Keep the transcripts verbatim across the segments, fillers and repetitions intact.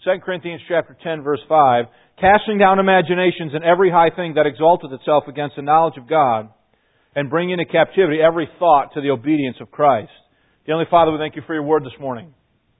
Second Corinthians chapter ten, verse five, casting down imaginations and every high thing that exalteth itself against the knowledge of God, and bringing into captivity every thought to the obedience of Christ. Heavenly Father, we thank You for Your Word this morning.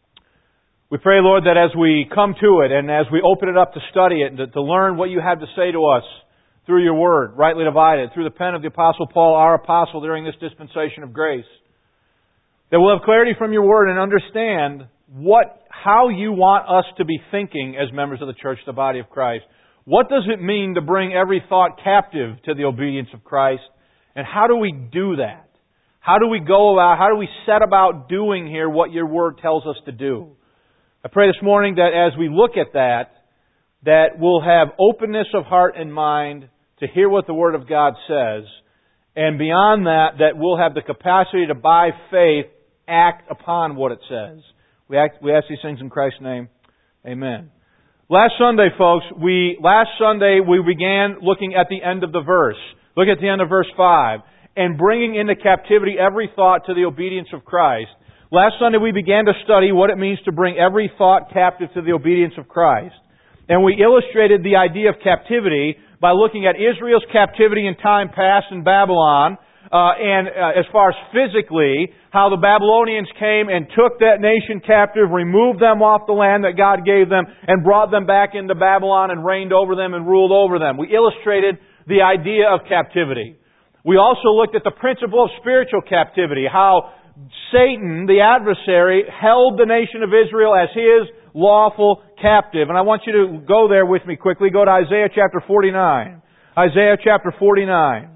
We pray, Lord, that as we come to it and as we open it up to study it and to, to learn what You have to say to us through Your Word, rightly divided, through the pen of the Apostle Paul, our apostle during this dispensation of grace, that we'll have clarity from Your Word and understand what, how You want us to be thinking as members of the church, the body of Christ. What does it mean to bring every thought captive to the obedience of Christ? And how do we do that? How do we go about, how do we set about doing here what Your Word tells us to do? I pray this morning that as we look at that, that we'll have openness of heart and mind to hear what the Word of God says. And beyond that, that we'll have the capacity to, by faith, act upon what it says. We, act, we ask these things in Christ's name. Amen. Last Sunday, folks, we, last Sunday we began looking at the end of the verse. Look at the end of verse five. And bringing into captivity every thought to the obedience of Christ. Last Sunday we began to study what it means to bring every thought captive to the obedience of Christ. And we illustrated the idea of captivity by looking at Israel's captivity in time past in Babylon, uh, and uh, as far as physically, how the Babylonians came and took that nation captive, removed them off the land that God gave them, and brought them back into Babylon and reigned over them and ruled over them. We illustrated the idea of captivity. We also looked at the principle of spiritual captivity, how Satan, the adversary, held the nation of Israel as his lawful captive. And I want you to go there with me quickly. Go to Isaiah chapter forty-nine. Isaiah chapter forty-nine.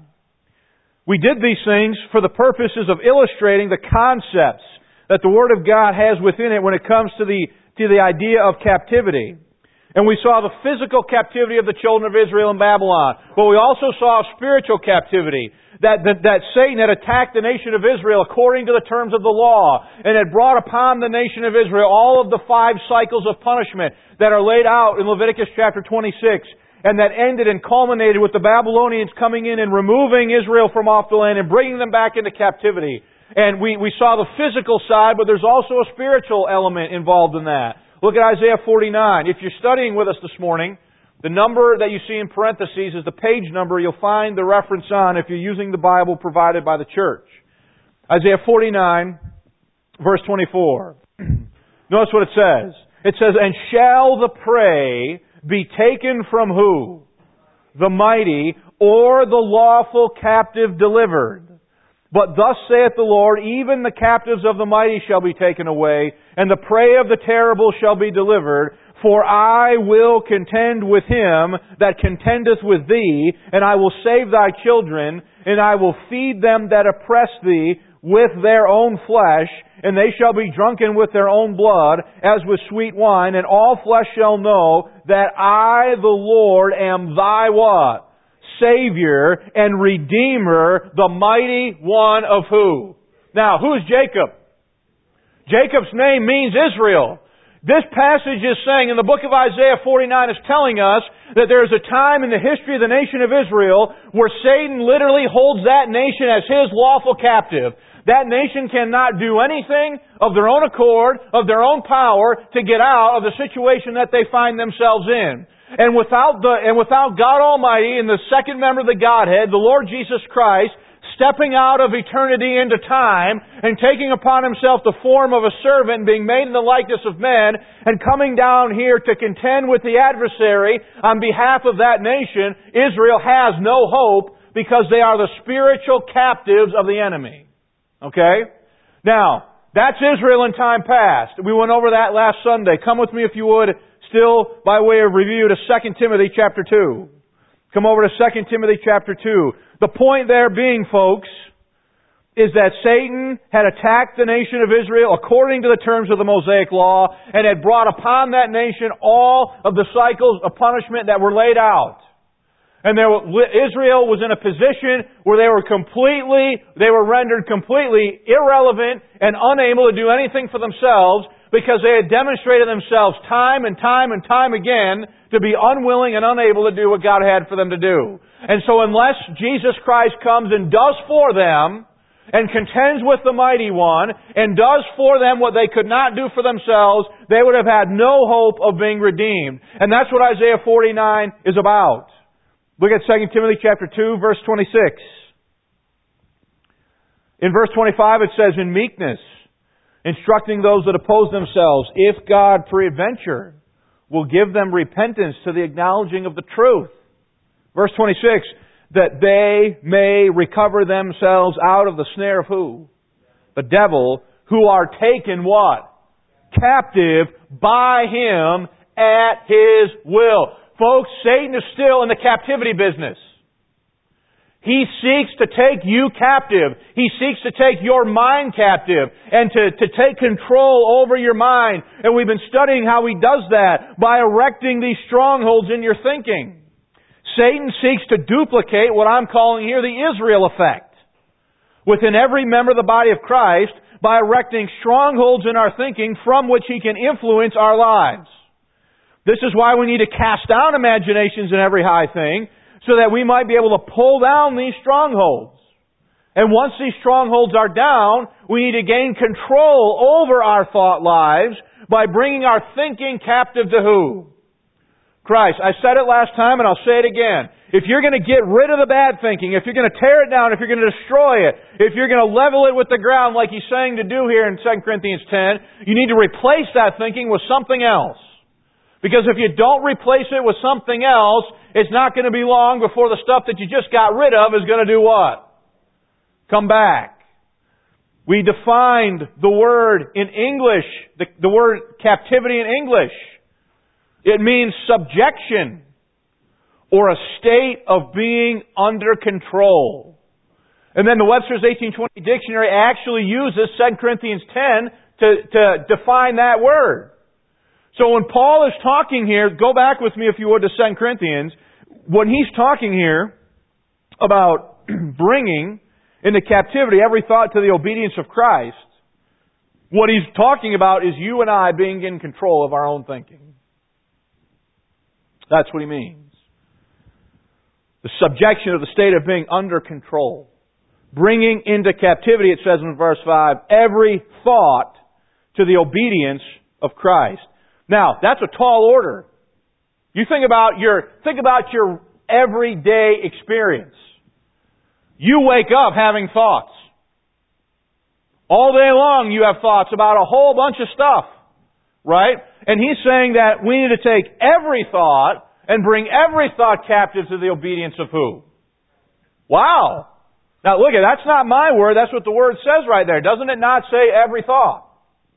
We did these things for the purposes of illustrating the concepts that the Word of God has within it when it comes to the, to the idea of captivity. And we saw the physical captivity of the children of Israel in Babylon. But we also saw spiritual captivity. That, that, that Satan had attacked the nation of Israel according to the terms of the law. And had brought upon the nation of Israel all of the five cycles of punishment that are laid out in Leviticus chapter twenty-six. And that ended and culminated with the Babylonians coming in and removing Israel from off the land and bringing them back into captivity. And we, we saw the physical side, but there's also a spiritual element involved in that. Look at Isaiah forty-nine. If you're studying with us this morning, the number that you see in parentheses is the page number you'll find the reference on if you're using the Bible provided by the church. Isaiah forty-nine, verse twenty-four. Notice what it says. It says, "And shall the prey be taken from who? The mighty, or the lawful captive delivered? But thus saith the Lord, even the captives of the mighty shall be taken away, and the prey of the terrible shall be delivered. For I will contend with him that contendeth with thee, and I will save thy children, and I will feed them that oppress thee with their own flesh, and they shall be drunken with their own blood, as with sweet wine, and all flesh shall know that I, the Lord, am thy what? Savior and Redeemer, the mighty one of who?" Now, who is Jacob? Jacob's name means Israel. This passage is saying in the book of Isaiah forty-nine is telling us that there is a time in the history of the nation of Israel where Satan literally holds that nation as his lawful captive. That nation cannot do anything of their own accord, of their own power, to get out of the situation that they find themselves in. And without the, and without God Almighty and the second member of the Godhead, the Lord Jesus Christ, stepping out of eternity into time and taking upon Himself the form of a servant, being made in the likeness of men, and coming down here to contend with the adversary on behalf of that nation, Israel has no hope because they are the spiritual captives of the enemy. Okay? Now, that's Israel in time past. We went over that last Sunday. Come with me if you would. Still, by way of review, to Second Timothy chapter two. Come over to Second Timothy chapter two. The point there being, folks, is that Satan had attacked the nation of Israel according to the terms of the Mosaic Law and had brought upon that nation all of the cycles of punishment that were laid out. And there, Israel was in a position where they were completely, they were rendered completely irrelevant and unable to do anything for themselves, because they had demonstrated themselves time and time and time again to be unwilling and unable to do what God had for them to do. And so unless Jesus Christ comes and does for them and contends with the mighty one and does for them what they could not do for themselves, they would have had no hope of being redeemed. And that's what Isaiah forty-nine is about. Look at Second Timothy chapter two, verse twenty-six. In verse twenty-five it says, in meekness, instructing those that oppose themselves, if God peradventure will give them repentance to the acknowledging of the truth. Verse twenty-six, that they may recover themselves out of the snare of who? The devil, who are taken what? Captive by him at his will. Folks, Satan is still in the captivity business. He seeks to take you captive. He seeks to take your mind captive and to, to take control over your mind. And we've been studying how he does that by erecting these strongholds in your thinking. Satan seeks to duplicate what I'm calling here the Israel effect within every member of the body of Christ by erecting strongholds in our thinking from which he can influence our lives. This is why we need to cast down imaginations in every high thing so that we might be able to pull down these strongholds. And once these strongholds are down, we need to gain control over our thought lives by bringing our thinking captive to who? Christ. I said it last time and I'll say it again. If you're going to get rid of the bad thinking, if you're going to tear it down, if you're going to destroy it, if you're going to level it with the ground like he's saying to do here in Second Corinthians ten, you need to replace that thinking with something else. Because if you don't replace it with something else, it's not going to be long before the stuff that you just got rid of is going to do what? Come back. We defined the word in English, the, the word captivity in English. It means subjection or a state of being under control. And then the Webster's eighteen twenty dictionary actually uses Second Corinthians ten to, to define that word. So when Paul is talking here, go back with me if you would to Second Corinthians, when he's talking here about bringing into captivity every thought to the obedience of Christ, what he's talking about is you and I being in control of our own thinking. That's what he means. The subjection of the state of being under control. Bringing into captivity, it says in verse five, every thought to the obedience of Christ. Now, that's a tall order. You think about your, think about your everyday experience. You wake up having thoughts. All day long you have thoughts about a whole bunch of stuff. Right? And he's saying that we need to take every thought and bring every thought captive to the obedience of who? Wow! Now look at, that's not my word, that's what the word says right there. Doesn't it not say every thought?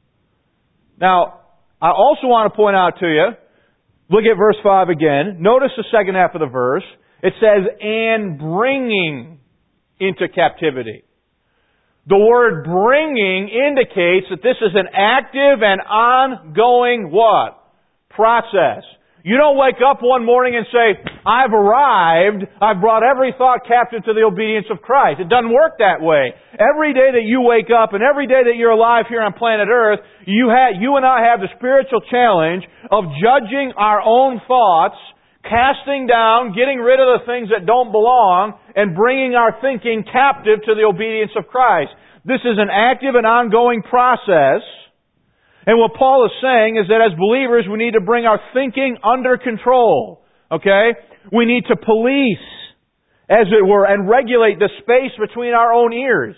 Now, I also want to point out to you, look at verse five again. Notice the second half of the verse. It says, and bringing into captivity. The word bringing indicates that this is an active and ongoing what? Process. You don't wake up one morning and say, I've arrived, I've brought every thought captive to the obedience of Christ. It doesn't work that way. Every day that you wake up and every day that you're alive here on planet Earth, you, ha- you and I have the spiritual challenge of judging our own thoughts, casting down, getting rid of the things that don't belong, and bringing our thinking captive to the obedience of Christ. This is an active and ongoing process. And what Paul is saying is that as believers, we need to bring our thinking under control. Okay? We need to police, as it were, and regulate the space between our own ears.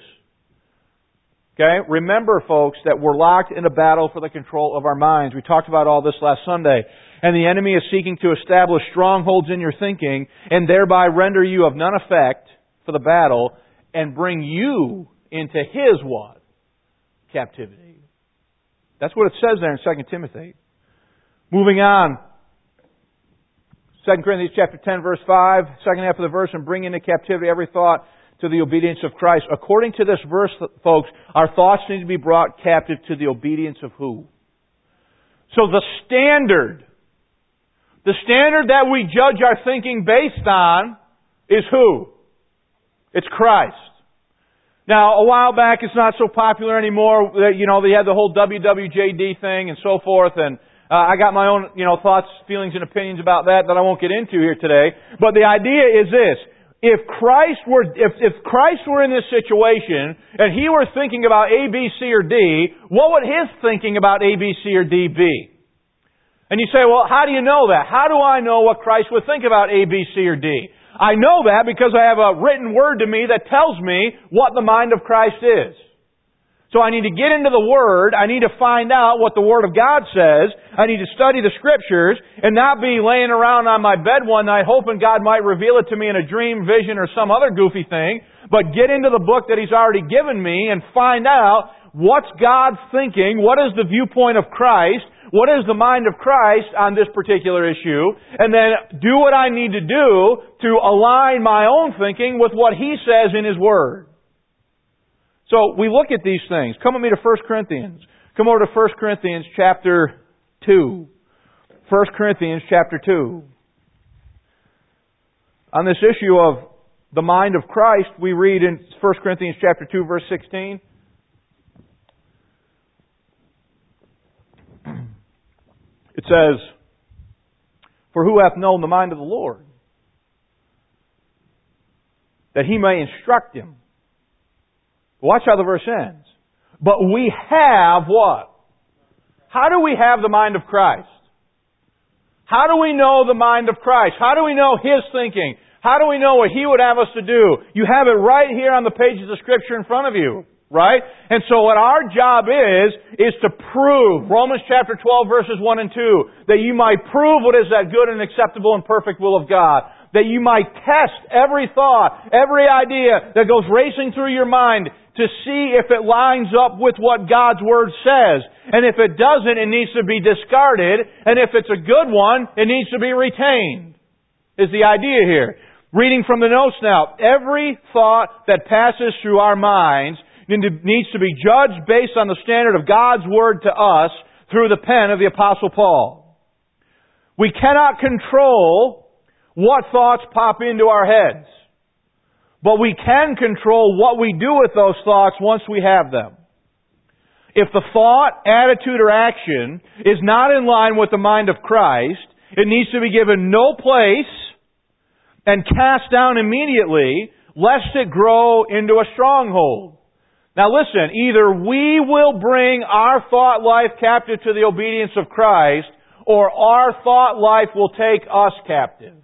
Okay? Remember, folks, that we're locked in a battle for the control of our minds. We talked about all this last Sunday. And the enemy is seeking to establish strongholds in your thinking and thereby render you of none effect for the battle and bring you into his what? Captivity. That's what it says there in Second Timothy. Moving on. Second Corinthians chapter ten, verse five, second half of the verse, and bring into captivity every thought to the obedience of Christ. According to this verse, folks, our thoughts need to be brought captive to the obedience of who? So the standard, the standard that we judge our thinking based on is who? It's Christ. Now, a while back, it's not so popular anymore. You know, they had the whole W W J D thing and so forth, and uh, I got my own, you know, thoughts, feelings, and opinions about that that I won't get into here today. But the idea is this. if Christ were, if, if Christ were in this situation and He were thinking about A, B, C, or D, what would His thinking about A, B, C, or D be? And you say, well, how do you know that? How do I know what Christ would think about A, B, C, or D? I know that because I have a written word to me that tells me what the mind of Christ is. So I need to get into the Word, I need to find out what the Word of God says, I need to study the Scriptures, and not be laying around on my bed one night hoping God might reveal it to me in a dream, vision, or some other goofy thing, but get into the book that He's already given me and find out what's God thinking, what is the viewpoint of Christ, what is the mind of Christ on this particular issue, and then do what I need to do to align my own thinking with what He says in His Word. So we look at these things. Come with me to First Corinthians. Come over to First Corinthians chapter two. First Corinthians chapter two. On this issue of the mind of Christ, we read in First Corinthians chapter two, verse sixteen. It says, "For who hath known the mind of the Lord, that He may instruct him?" Watch how the verse ends. But we have what? How do we have the mind of Christ? How do we know the mind of Christ? How do we know His thinking? How do we know what He would have us to do? You have it right here on the pages of Scripture in front of you. Right? And so what our job is, is to prove, Romans chapter twelve verses one and two, that you might prove what is that good and acceptable and perfect will of God. That you might test every thought, every idea that goes racing through your mind to see if it lines up with what God's Word says. And if it doesn't, it needs to be discarded. And if it's a good one, it needs to be retained, is the idea here. Reading from the notes now, every thought that passes through our minds needs to be judged based on the standard of God's Word to us through the pen of the Apostle Paul. We cannot control what thoughts pop into our heads, but we can control what we do with those thoughts once we have them. If the thought, attitude, or action is not in line with the mind of Christ, it needs to be given no place and cast down immediately, lest it grow into a stronghold. Now listen, either we will bring our thought life captive to the obedience of Christ, or our thought life will take us captive.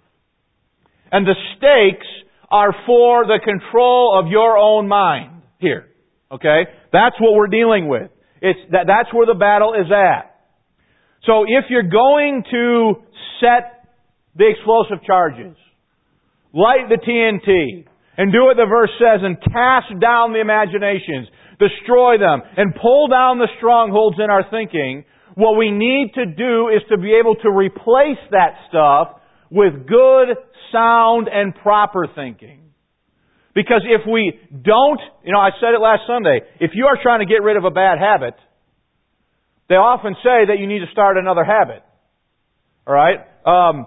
And the stakes are for the control of your own mind here. Okay? That's what we're dealing with. It's that, that's where the battle is at. So if you're going to set the explosive charges, light the T N T, and do what the verse says, and cast down the imaginations, destroy them, and pull down the strongholds in our thinking, what we need to do is to be able to replace that stuff with good, sound, and proper thinking. Because if we don't, you know, I said it last Sunday, if you are trying to get rid of a bad habit, they often say that you need to start another habit. Alright? Um,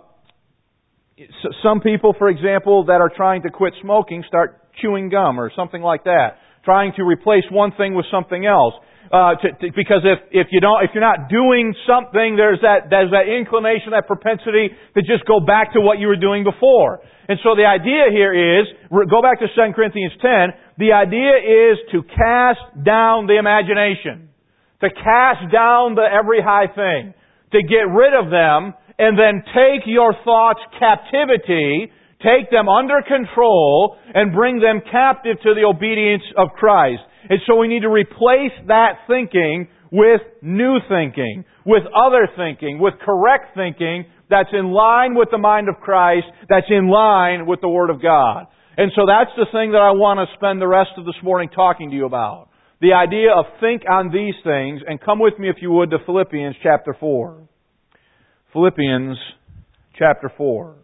Some people, for example, that are trying to quit smoking start chewing gum or something like that, trying to replace one thing with something else. Uh, to, to, because if if you don't, if you're not doing something, there's that there's that inclination, that propensity to just go back to what you were doing before. And so the idea here is, go back to Second Corinthians ten. The idea is to cast down the imagination, to cast down the every high thing, to get rid of them. And then take your thoughts captivity, take them under control, and bring them captive to the obedience of Christ. And so we need to replace that thinking with new thinking, with other thinking, with correct thinking that's in line with the mind of Christ, that's in line with the Word of God. And so that's the thing that I want to spend the rest of this morning talking to you about. The idea of think on these things, and come with me if you would to Philippians chapter four. Philippians chapter four.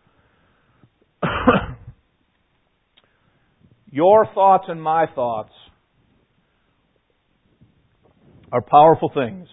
Your thoughts and my thoughts are powerful things.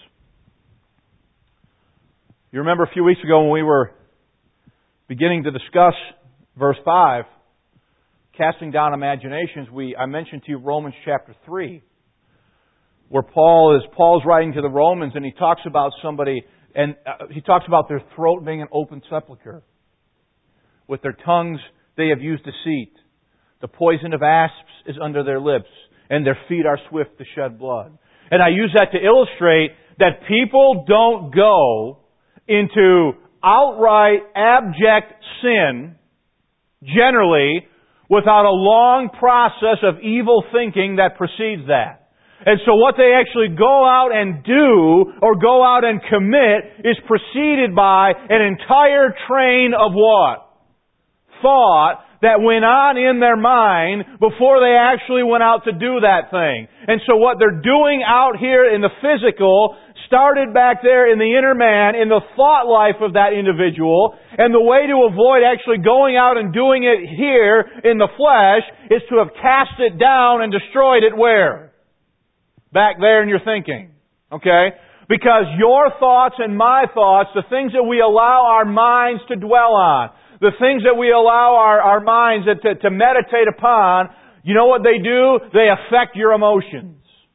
You remember a few weeks ago when we were beginning to discuss verse five, casting down imaginations, we I mentioned to you Romans chapter three, where Paul is Paul's writing to the Romans, and he talks about somebody. And he talks about their throat being an open sepulcher, with their tongues they have used deceit. The poison of asps is under their lips, and their feet are swift to shed blood. And I use that to illustrate that people don't go into outright abject sin, generally, without a long process of evil thinking that precedes that. And so what they actually go out and do, or go out and commit, is preceded by an entire train of what? Thought that went on in their mind before they actually went out to do that thing. And so what they're doing out here in the physical started back there in the inner man, in the thought life of that individual. And the way to avoid actually going out and doing it here in the flesh is to have cast it down and destroyed it where? Back there in your thinking. Okay? Because your thoughts and my thoughts, the things that we allow our minds to dwell on, the things that we allow our, our minds to, to meditate upon, you know what they do? They affect your emotions.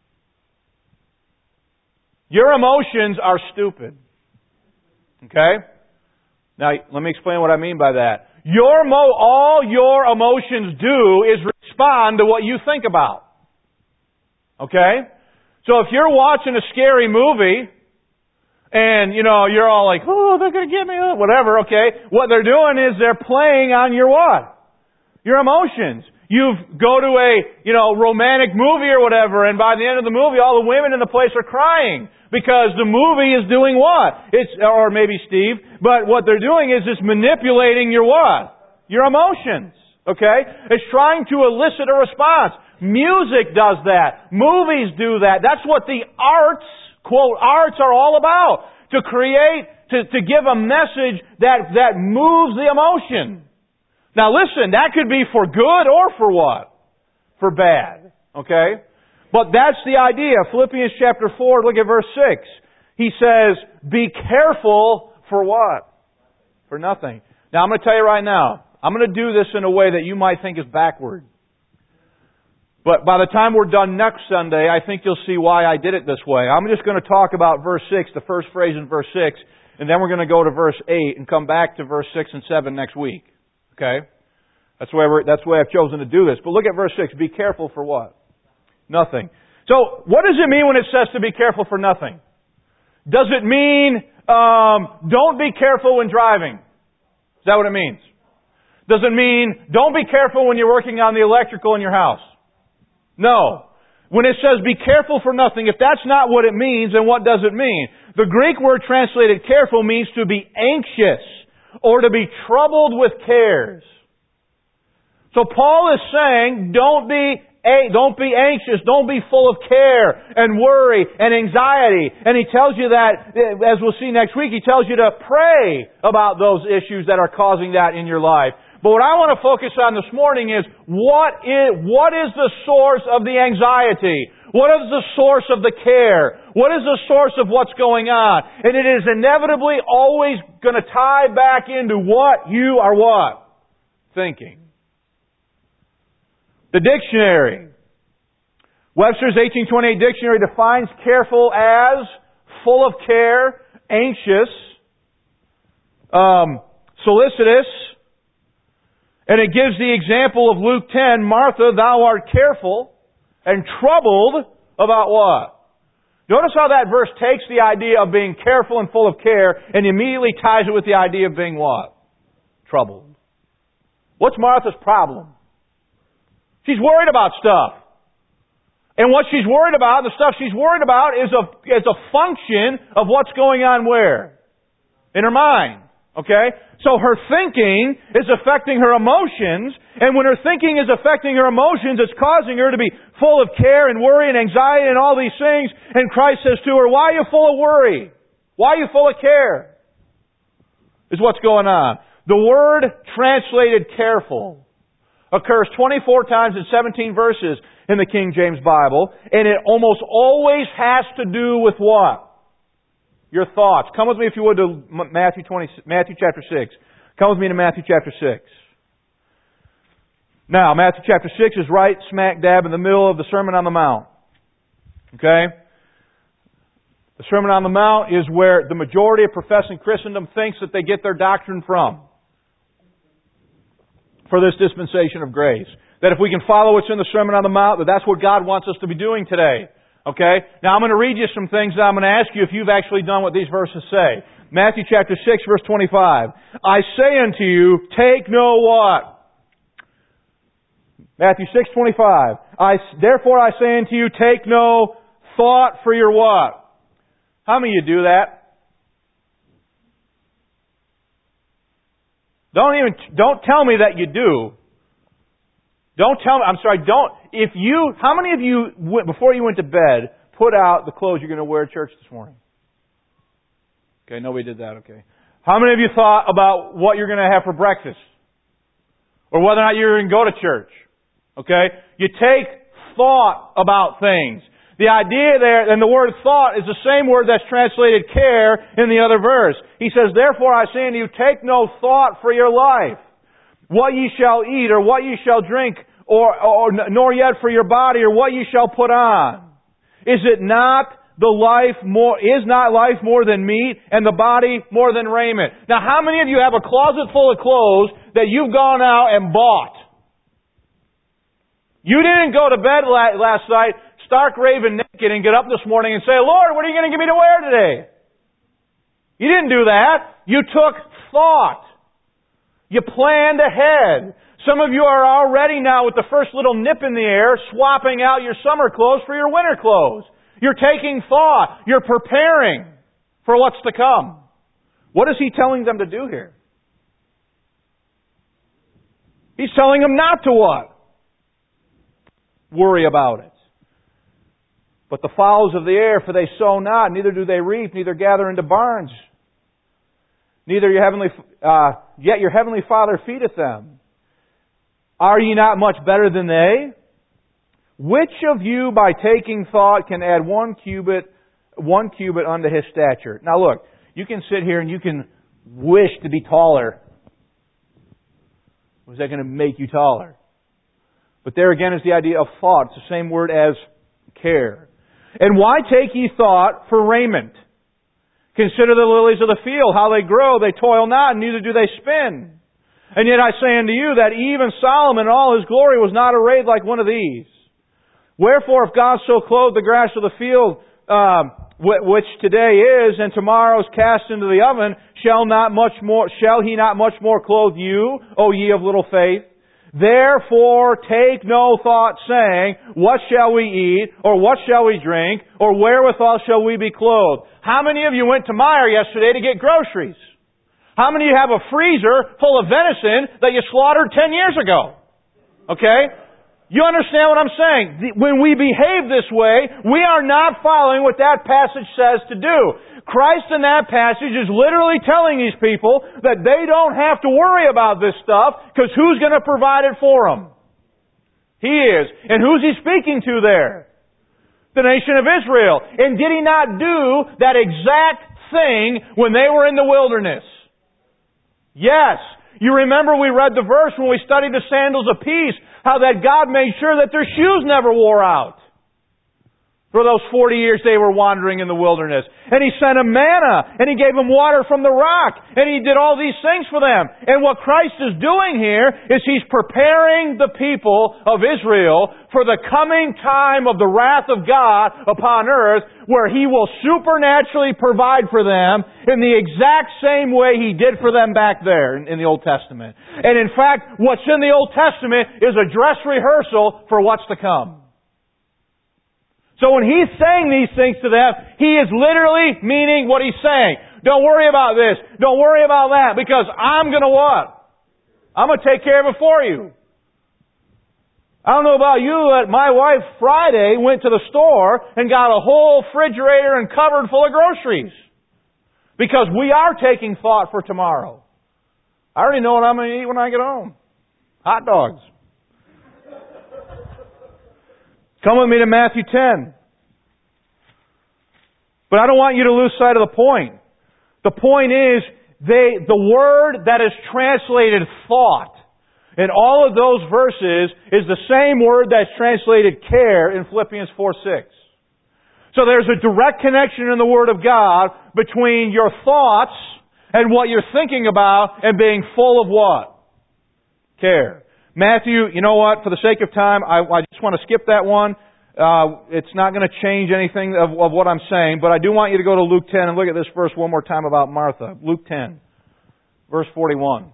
Your emotions are stupid. Okay? Now, let me explain what I mean by that. Your mo- all your emotions do is respond to what you think about. Okay? So if you're watching a scary movie, and, you know, you're all like, oh, they're going to get me, whatever, okay? What they're doing is they're playing on your what? Your emotions. You go to a, you know, romantic movie or whatever, and by the end of the movie, all the women in the place are crying. Because the movie is doing what? It's, or maybe Steve, but what they're doing is it's manipulating your what? Your emotions. Okay? It's trying to elicit a response. Music does that. Movies do that. That's what the arts, quote, arts are all about. To create, to, to give a message that, that moves the emotion. Now listen, that could be for good or for what? For bad. Okay? But that's the idea. Philippians chapter four, look at verse six. He says, be careful for what? For nothing. Now I'm going to tell you right now, I'm going to do this in a way that you might think is backward. But by the time we're done next Sunday, I think you'll see why I did it this way. I'm just going to talk about verse six, the first phrase in verse six, and then we're going to go to verse eight and come back to verse six and seven next week. Okay? That's the way we're, that's the way I've chosen to do this. But look at verse six. Be careful for what? Nothing. So, what does it mean when it says to be careful for nothing? Does it mean, um, don't be careful when driving? Is that what it means? Does it mean, don't be careful when you're working on the electrical in your house? No. When it says be careful for nothing, if that's not what it means, then what does it mean? The Greek word translated careful means to be anxious or to be troubled with cares. So Paul is saying, don't be don't be anxious, don't be full of care and worry and anxiety. And he tells you that, as we'll see next week, he tells you to pray about those issues that are causing that in your life. But what I want to focus on this morning is, what is, what is the source of the anxiety? What is the source of the care? What is the source of what's going on? And it is inevitably always going to tie back into what you are what? Thinking. The dictionary. Webster's eighteen twenty-eight dictionary defines careful as full of care, anxious, um, solicitous, and it gives the example of Luke ten, Martha, thou art careful and troubled about what? Notice how that verse takes the idea of being careful and full of care and immediately ties it with the idea of being what? Troubled. What's Martha's problem? She's worried about stuff. And what she's worried about, the stuff she's worried about, is a, is a function of what's going on where? In her mind. Okay? So her thinking is affecting her emotions, and when her thinking is affecting her emotions, it's causing her to be full of care and worry and anxiety and all these things. And Christ says to her, why are you full of worry? Why are you full of care? Is what's going on. The word translated careful occurs twenty-four times in seventeen verses in the King James Bible, and it almost always has to do with what? Your thoughts. Come with me, if you would, to Matthew twenty, Matthew chapter six. Come with me to Matthew chapter six. Now, Matthew chapter six is right smack dab in the middle of the Sermon on the Mount. Okay? The Sermon on the Mount is where the majority of professing Christendom thinks that they get their doctrine from. for this dispensation of grace. That if we can follow what's in the Sermon on the Mount, that that's what God wants us to be doing today. Okay? Now I'm going to read you some things that I'm going to ask you if you've actually done what these verses say. Matthew chapter six, verse twenty-five. I say unto you, take no what? Matthew six, twenty-five. I, therefore I say unto you, take no thought for your what? How many of you do that? Don't even, don't tell me that you do. Don't tell me, I'm sorry, don't, if you, how many of you, went, before you went to bed, put out the clothes you're going to wear at church this morning? Okay, nobody did that, okay. How many of you thought about what you're going to have for breakfast? Or whether or not you're going to go to church? Okay? You take thought about things. The idea there, and the word thought is the same word that's translated care in the other verse. He says, therefore I say unto you, take no thought for your life, what ye shall eat, or what ye shall drink, or, or nor yet for your body, or what ye shall put on. Is it not the life more, is not life more than meat, and the body more than raiment? Now how many of you have a closet full of clothes that you've gone out and bought? You didn't go to bed last night stark raving naked and get up this morning and say, Lord, what are you going to give me to wear today? You didn't do that. You took thought. You planned ahead. Some of you are already now with the first little nip in the air swapping out your summer clothes for your winter clothes. You're taking thought. You're preparing for what's to come. What is He telling them to do here? He's telling them not to what? Worry about it. But the fowls of the air, for they sow not, neither do they reap, neither gather into barns. Neither your heavenly, uh, yet your heavenly Father feedeth them. Are ye not much better than they? Which of you, by taking thought, can add one cubit, one cubit unto his stature? Now look, you can sit here and you can wish to be taller. Was that going to make you taller? But there again is the idea of thought. It's the same word as care. And why take ye thought for raiment? Consider the lilies of the field, how they grow, they toil not, neither do they spin. And yet I say unto you that even Solomon in all his glory was not arrayed like one of these. Wherefore, if God so clothed the grass of the field, um, which today is, and tomorrow is cast into the oven, shall not much more, shall He not much more clothe you, O ye of little faith? Therefore take no thought, saying, what shall we eat, or what shall we drink, or wherewithal shall we be clothed? How many of you went to Meijer yesterday to get groceries? How many of you have a freezer full of venison that you slaughtered ten years ago? Okay? You understand what I'm saying? When we behave this way, we are not following what that passage says to do. Christ in that passage is literally telling these people that they don't have to worry about this stuff because who's going to provide it for them? He is. And who's He speaking to there? The nation of Israel. And did He not do that exact thing when they were in the wilderness? Yes. You remember we read the verse when we studied the sandals of peace, how that God made sure that their shoes never wore out for those forty years they were wandering in the wilderness. And He sent them manna, and He gave them water from the rock, and He did all these things for them. And what Christ is doing here is He's preparing the people of Israel for the coming time of the wrath of God upon earth, where He will supernaturally provide for them in the exact same way He did for them back there in, in the Old Testament. And in fact, what's in the Old Testament is a dress rehearsal for what's to come. So when He's saying these things to them, He is literally meaning what He's saying. Don't worry about this. Don't worry about that, because I'm going to what? I'm going to take care of it for you. I don't know about you, but my wife Friday went to the store and got a whole refrigerator and cupboard full of groceries. Because we are taking thought for tomorrow. I already know what I'm going to eat when I get home. Hot dogs. Come with me to Matthew ten. But I don't want you to lose sight of the point. The point is, they, the word that is translated thought in all of those verses is the same word that's translated care in Philippians four six. So there's a direct connection in the Word of God between your thoughts and what you're thinking about and being full of what? care. Matthew, you know what? For the sake of time, I, I just want to skip that one. Uh, it's not going to change anything of, of what I'm saying, but I do want you to go to Luke ten and look at this verse one more time about Martha. Luke ten, verse forty-one.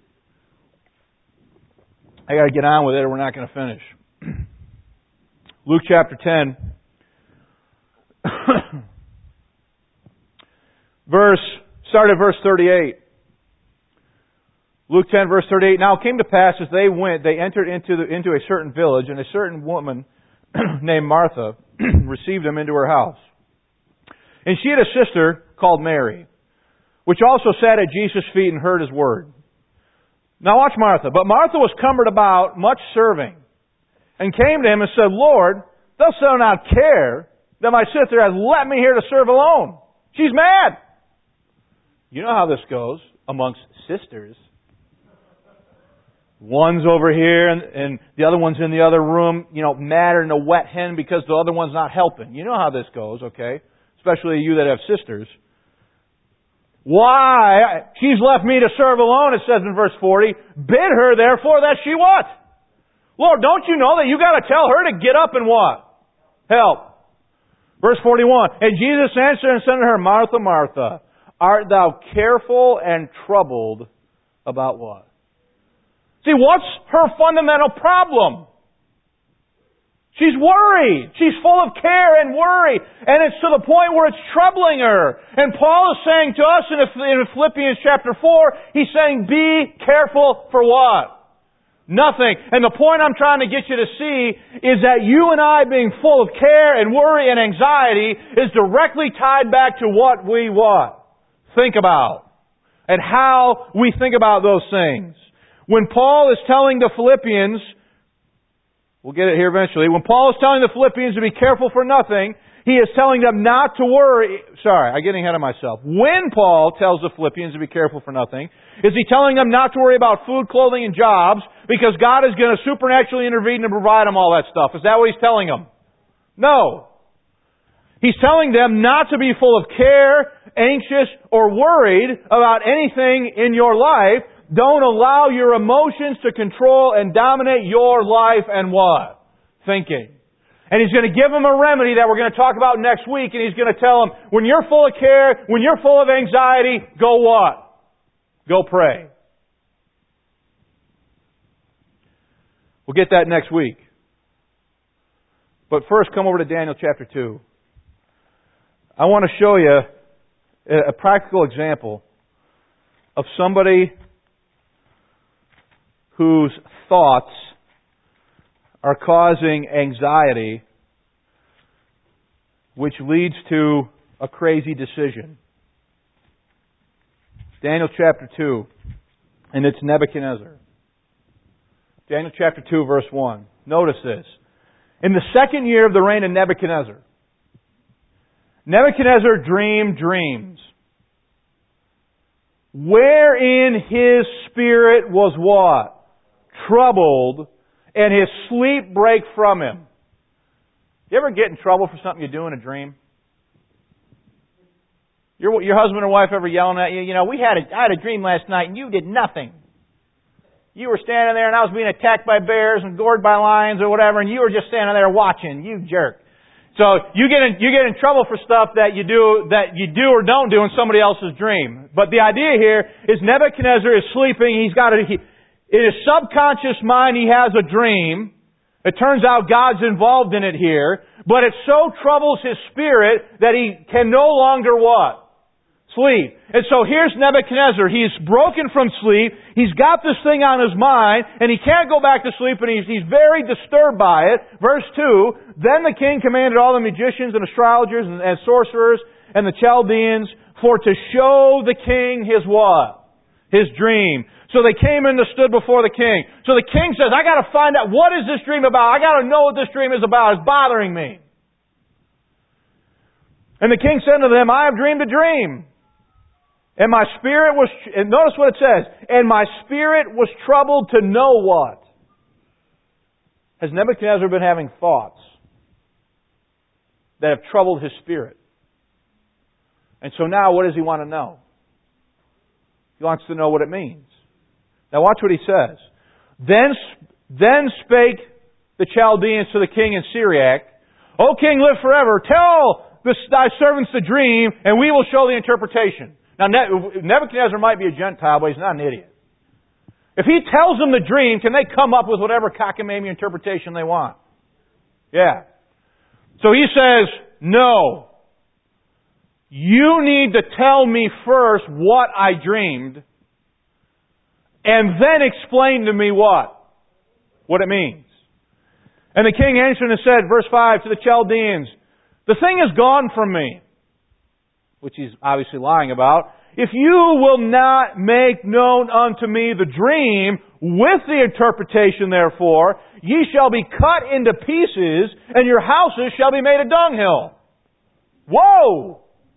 I got to get on with it or we're not going to finish. Luke chapter ten, verse, start at verse thirty-eight. Luke ten, verse thirty-eight. Now it came to pass as they went, they entered into the, into a certain village, and a certain woman named Martha received them into her house. And she had a sister called Mary, which also sat at Jesus' feet and heard His word. Now watch Martha. But Martha was cumbered about much serving, and came to Him and said, Lord, dost Thou not care that my sister has left me here to serve alone? She's mad. You know how this goes amongst sisters. One's over here and, and the other one's in the other room, you know, mad and a wet hen because the other one's not helping. You know how this goes, okay? Especially you that have sisters. Why? She's left me to serve alone, it says in verse forty. Bid her, therefore, that she what? Lord, don't you know that you got to tell her to get up and what? Help. Verse forty-one. And Jesus answered and said to her, Martha, Martha, art thou careful and troubled about what? See, what's her fundamental problem? She's worried. She's full of care and worry. And it's to the point where it's troubling her. And Paul is saying to us in Philippians chapter four, he's saying, be careful for what? Nothing. And the point I'm trying to get you to see is that you and I being full of care and worry and anxiety is directly tied back to what we what? Think about. And how we think about those things. When Paul is telling the Philippians, we'll get it here eventually, when Paul is telling the Philippians to be careful for nothing, he is telling them not to worry. Sorry, I'm getting ahead of myself. When Paul tells the Philippians to be careful for nothing, is he telling them not to worry about food, clothing, and jobs because God is going to supernaturally intervene and provide them all that stuff? Is that what he's telling them? No. He's telling them not to be full of care, anxious, or worried about anything in your life. Don't allow your emotions to control and dominate your life and what? Thinking. And He's going to give them a remedy that we're going to talk about next week. And He's going to tell them, when you're full of care, when you're full of anxiety, go what? Go pray. We'll get that next week. But first, come over to Daniel chapter two. I want to show you a practical example of somebody whose thoughts are causing anxiety, which leads to a crazy decision. Daniel chapter two, and it's Nebuchadnezzar. Daniel chapter two, verse one. Notice this. In the second year of the reign of Nebuchadnezzar, Nebuchadnezzar dreamed dreams, wherein his spirit was what? Troubled, and his sleep brake from him. You ever get in trouble for something you do in a dream? Your, your husband or wife ever yelling at you, you know, we had a, I had a dream last night and you did nothing. You were standing there and I was being attacked by bears and gored by lions or whatever, and you were just standing there watching, you jerk. So you get in, you get in trouble for stuff that you do, that you do or don't do in somebody else's dream. But the idea here is Nebuchadnezzar is sleeping, he's got a, he, in his subconscious mind, he has a dream. It turns out God's involved in it here. But it so troubles his spirit that he can no longer what? Sleep. And so here's Nebuchadnezzar. He's broken from sleep. He's got this thing on his mind, and he can't go back to sleep, and he's, he's very disturbed by it. Verse two, then the king commanded all the magicians and astrologers and, and sorcerers and the Chaldeans for to show the king his what? His dream. So they came in and stood before the king. So the king says, I got to find out, what is this dream about? I got to know what this dream is about. It's bothering me. And the king said to them, I have dreamed a dream. And my spirit was, and notice what it says, and my spirit was troubled to know what? Has Nebuchadnezzar been having thoughts that have troubled his spirit? And so now what does he want to know? He wants to know what it means. Now watch what he says. Then, then spake the Chaldeans to the king in Syriac, O king, live forever. Tell the, thy servants the dream, and we will show the interpretation. Now, Nebuchadnezzar might be a Gentile, but he's not an idiot. If he tells them the dream, can they come up with whatever cockamamie interpretation they want? Yeah. So he says, no. You need to tell me first what I dreamed, and then explain to me what? What it means. And the king answered and said, verse five, to the Chaldeans, the thing is gone from me, which he's obviously lying about. If you will not make known unto me the dream with the interpretation, therefore, ye shall be cut into pieces, and your houses shall be made a dunghill. Whoa!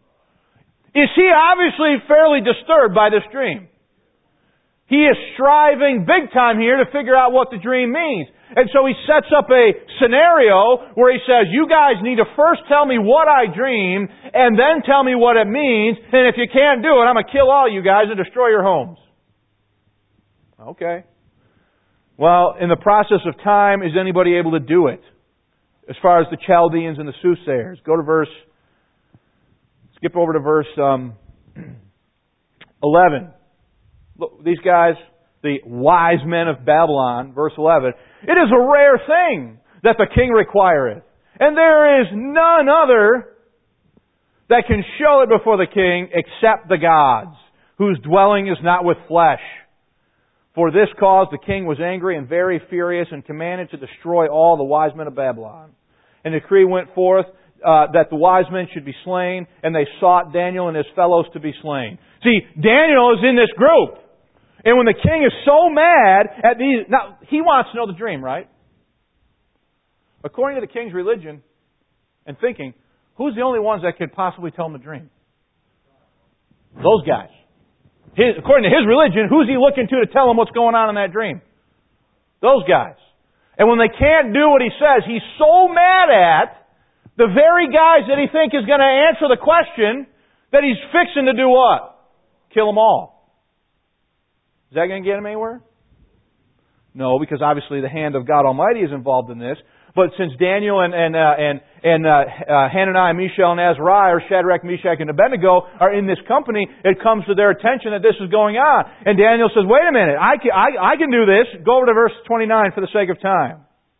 Is he obviously fairly disturbed by this dream? He is striving big time here to figure out what the dream means. And so he sets up a scenario where he says, you guys need to first tell me what I dreamed, and then tell me what it means, and if you can't do it, I'm going to kill all you guys and destroy your homes. Okay. Well, in the process of time, is anybody able to do it? As far as the Chaldeans and the soothsayers. Go to verse, skip over to verse um, eleven. Look, these guys, the wise men of Babylon, verse eleven, it is a rare thing that the king requireth, and there is none other that can show it before the king except the gods, whose dwelling is not with flesh. For this cause the king was angry and very furious, and commanded to destroy all the wise men of Babylon. And the decree went forth uh, that the wise men should be slain, and they sought Daniel and his fellows to be slain. See, Daniel is in this group. And when the king is so mad at these... Now, he wants to know the dream, right? According to the king's religion and thinking, who's the only ones that could possibly tell him the dream? Those guys. His, according to his religion, who's he looking to to tell him what's going on in that dream? Those guys. And when they can't do what he says, he's so mad at the very guys that he thinks is going to answer the question that he's fixing to do what? Kill them all. Is that going to get him anywhere? No, because obviously the hand of God Almighty is involved in this. But since Daniel and and uh, and and uh, uh, Hananiah, Mishael, and Azariah, or Shadrach, Meshach, and Abednego are in this company, it comes to their attention that this is going on. And Daniel says, "Wait a minute, I can I, I can do this." Go over to verse twenty-nine for the sake of time.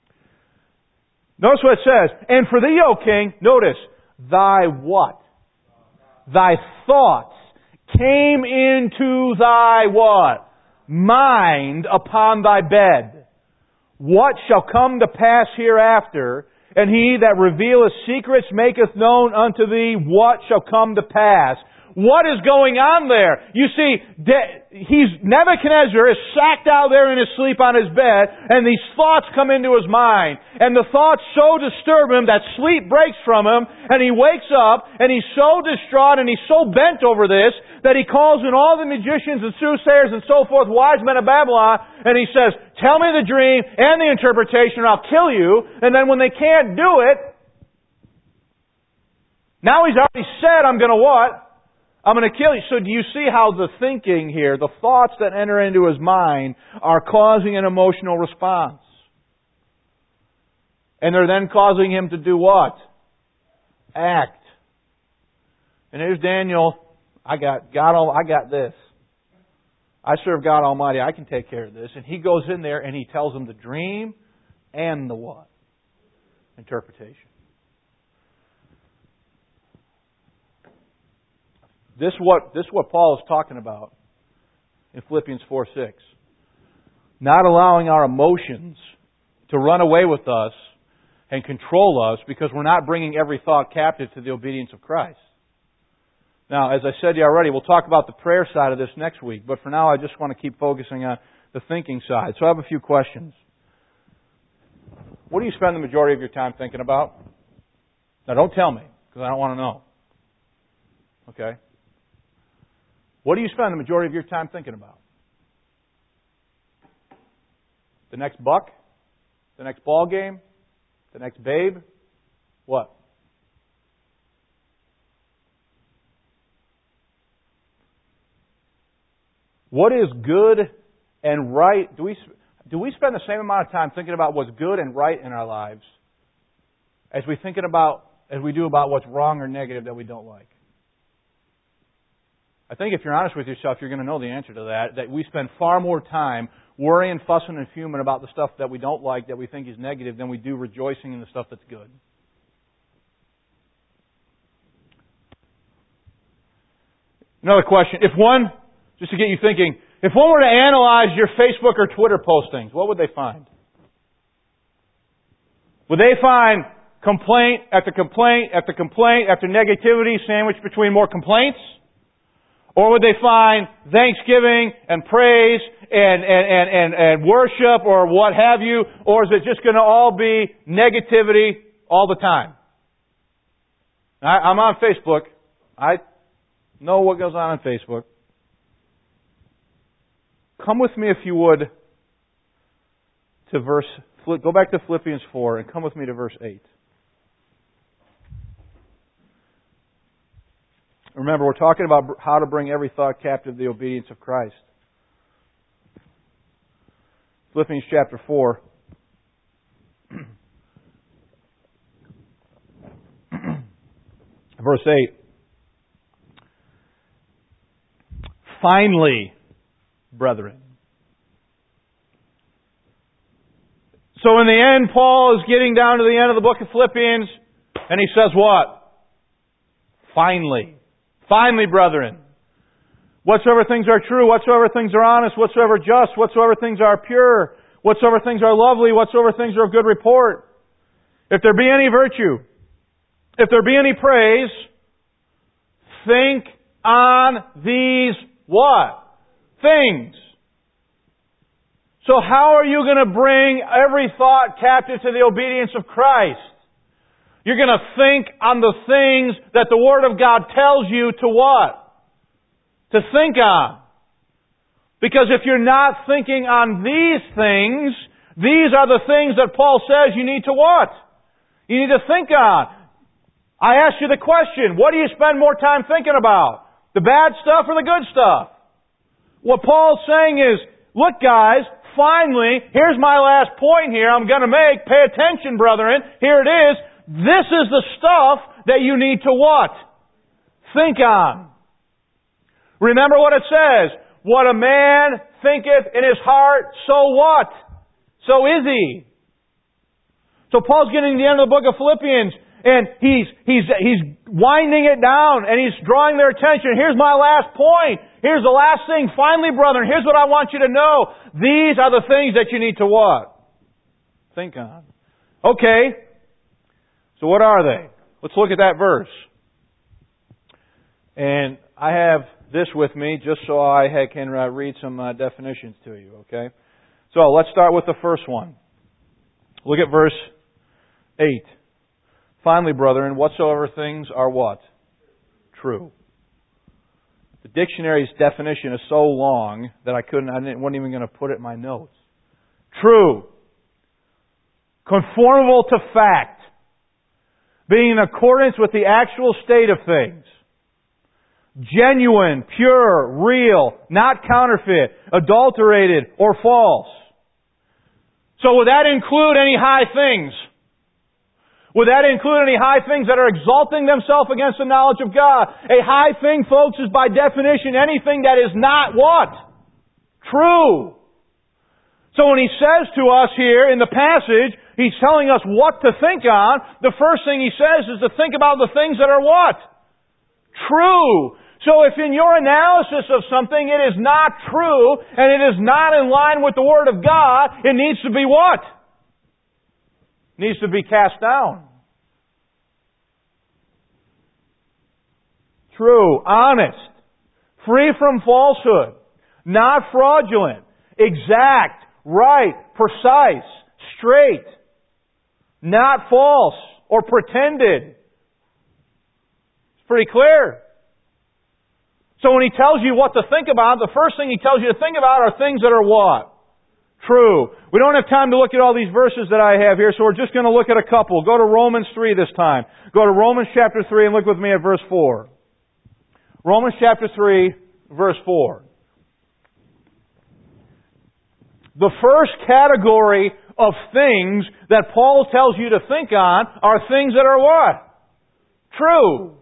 Notice what it says. And for thee, O king, notice, thy what? Thy thoughts came into thy what? Mind upon thy bed. What shall come to pass hereafter? And he that revealeth secrets maketh known unto thee what shall come to pass. What is going on there? You see, he's Nebuchadnezzar is sacked out there in his sleep on his bed, and these thoughts come into his mind. And the thoughts so disturb him that sleep breaks from him, and he wakes up, and he's so distraught, and he's so bent over this, that he calls in all the magicians and soothsayers and so forth, wise men of Babylon, and he says, tell me the dream and the interpretation, or I'll kill you. And then when they can't do it, now he's already said, I'm going to what? I'm going to kill you. So do you see how the thinking here, the thoughts that enter into his mind, are causing an emotional response? And they're then causing him to do what? Act. And here's Daniel. I got God. I got this. I serve God Almighty. I can take care of this. And he goes in there and he tells them the dream and the what? Interpretation. This is what, this is what Paul is talking about in Philippians four six. Not allowing our emotions to run away with us and control us because we're not bringing every thought captive to the obedience of Christ. Now, as I said to you already, we'll talk about the prayer side of this next week. But for now, I just want to keep focusing on the thinking side. So I have a few questions. What do you spend the majority of your time thinking about? Now, don't tell me, because I don't want to know. Okay? What do you spend the majority of your time thinking about? The next buck? The next ball game? The next babe? What? What is good and right? Do we? do we spend the same amount of time thinking about what's good and right in our lives as we thinking about as we do about what's wrong or negative that we don't like? I think if you're honest with yourself, you're going to know the answer to that, that we spend far more time worrying, fussing, and fuming about the stuff that we don't like, that we think is negative, than we do rejoicing in the stuff that's good. Another question. If one, just to get you thinking, if one were to analyze your Facebook or Twitter postings, what would they find? Would they find complaint after complaint after complaint after negativity sandwiched between more complaints? Or would they find thanksgiving and praise and, and, and, and, and worship or what have you? Or is it just going to all be negativity all the time? I, I'm on Facebook. I know what goes on on Facebook. Come with me, if you would, to verse, go back to Philippians four and come with me to verse eight. Remember, we're talking about how to bring every thought captive to the obedience of Christ. Philippians chapter four. Verse eight. Finally, brethren. So in the end, Paul is getting down to the end of the book of Philippians, and he says what? Finally. Finally, brethren, whatsoever things are true, whatsoever things are honest, whatsoever just, whatsoever things are pure, whatsoever things are lovely, whatsoever things are of good report, if there be any virtue, if there be any praise, think on these what? Things. So how are you going to bring every thought captive to the obedience of Christ? You're going to think on the things that the Word of God tells you to what? To think on. Because if you're not thinking on these things, these are the things that Paul says you need to what? You need to think on. I asked you the question, what do you spend more time thinking about? The bad stuff or the good stuff? What Paul's saying is, look guys, finally, here's my last point here I'm going to make. Pay attention, brethren. Here it is. This is the stuff that you need to what? Think on. Remember what it says. What a man thinketh in his heart, so what? So is he. So Paul's getting to the end of the book of Philippians, and he's, he's, he's winding it down, and he's drawing their attention. Here's my last point. Here's the last thing. Finally, brethren, here's what I want you to know. These are the things that you need to what? Think on. Okay. So what are they? Let's look at that verse. And I have this with me just so I can uh, read some uh, definitions to you, okay? So let's start with the first one. Look at verse eight. Finally, brethren, whatsoever things are what? True. The dictionary's definition is so long that I couldn't, I didn't, wasn't even going to put it in my notes. True. Conformable to fact. Being in accordance with the actual state of things. Genuine, pure, real, not counterfeit, adulterated, or false. So would that include any high things? Would that include any high things that are exalting themselves against the knowledge of God? A high thing, folks, is by definition anything that is not what? True. So when he says to us here in the passage, he's telling us what to think on. The first thing he says is to think about the things that are what? True. So if in your analysis of something it is not true and it is not in line with the Word of God, it needs to be what? It needs to be cast down. True, honest, free from falsehood, not fraudulent, exact, right, precise, straight, not false or pretended. It's pretty clear. So when he tells you what to think about, the first thing he tells you to think about are things that are what? True. We don't have time to look at all these verses that I have here, so we're just going to look at a couple. Go to Romans three this time. Go to Romans chapter three and look with me at verse four. Romans chapter three, verse four. The first category of things that Paul tells you to think on are things that are what? True.